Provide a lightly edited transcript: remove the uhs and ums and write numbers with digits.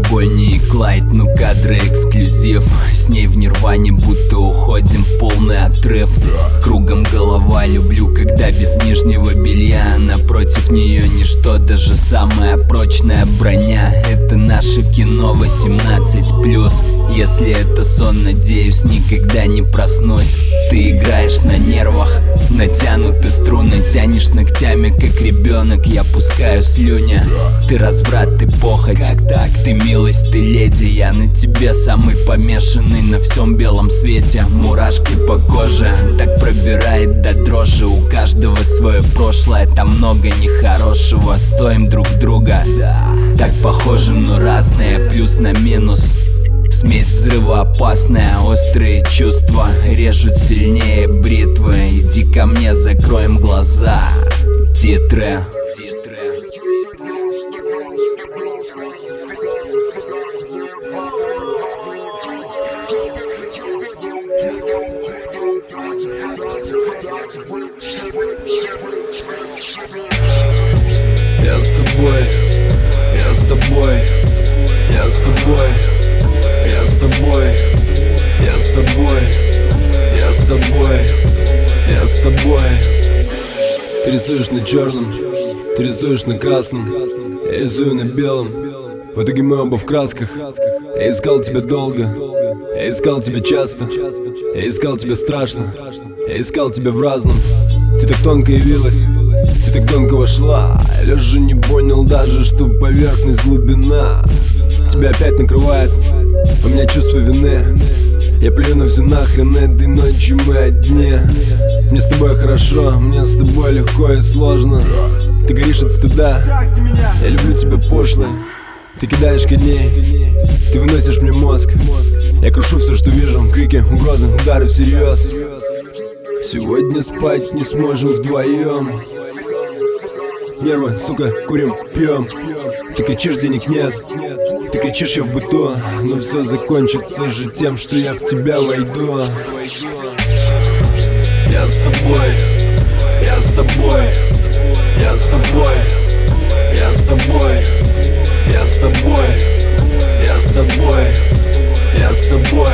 Бонни и Клайд, ну кадры эксклюзив. С ней в нирване будто уходим в полный отрыв. Кругом голова, люблю, когда без нижнего белья. Напротив нее ничто, даже самая прочная броня. Это наше кино 18+. Если это сон, надеюсь, никогда не проснусь. Ты играешь на нервах, натянуты струны. Тянешь ногтями, как ребенок, я пускаю слюня. Ты разврат, ты похоть, как так? Ты милость, ты леди. Я на тебе самый помешанный на всем белом свете. Мурашки по коже, так пробирает до дрожи. У каждого свое прошлое, там много нехорошего. Стоим друг друга, так похожи, но разные, плюс на минус. Смесь взрывоопасная, острые чувства режут сильнее бритвы. Иди ко мне, закроем глаза. Титры. Я с тобой, я с тобой, я с тобой, я с тобой, я с тобой, я с тобой, я с тобой. Ты рисуешь на черном, ты рисуешь на красном, я рисую на белом. В итоге мы оба в красках. Я искал тебя долго, я искал тебя часто, я искал тебя страшно, я искал тебя в разном. Ты так тонко явилась, ты так тонко вошла. Я лежа не понял даже, что поверхность глубина. Тебя опять накрывает, у меня чувство вины. Я плюю на все нахрен, этой ночью мы одни. Мне с тобой хорошо, мне с тобой легко и сложно. Ты горишь от стыда, я люблю тебя пошло. Ты кидаешь коней, ты выносишь мне мозг. Я крушу все, что вижу, крики, угрозы, удары всерьез. Сегодня спать не сможем вдвоем. Нервы, сука, курим, пьем. Ты кричишь, денег нет. Ты кричишь, я в быту. Но все закончится же тем, что я в тебя войду. Я с тобой, я с тобой, я с тобой, я с тобой, я с тобой, я с тобой, я с тобой.